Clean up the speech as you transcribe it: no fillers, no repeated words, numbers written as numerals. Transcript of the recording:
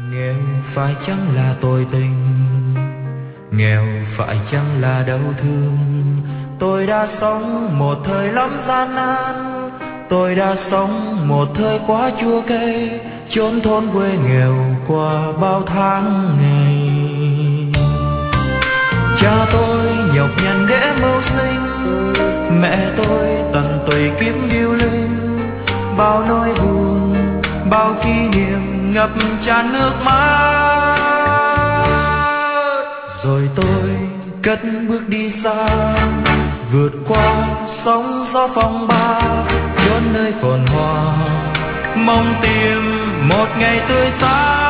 Nghèo phải chăng là tội tình, nghèo phải chăng là đau thương. Tôi đã sống một thời lắm gian nan, tôi đã sống một thời quá chua cay, chốn thôn quê nghèo qua bao tháng ngày. Cha tôi nhọc nhằn để mưu sinh, mẹ tôi tận tụy kiếm điêu linh. Bao nỗi buồn, bao kỷ niệm ngập tràn nước mắt. Rồi tôi cất bước đi xa, vượt qua sóng gió phong ba, chốn nơi phồn hoa, mong tìm một ngày tươi sáng.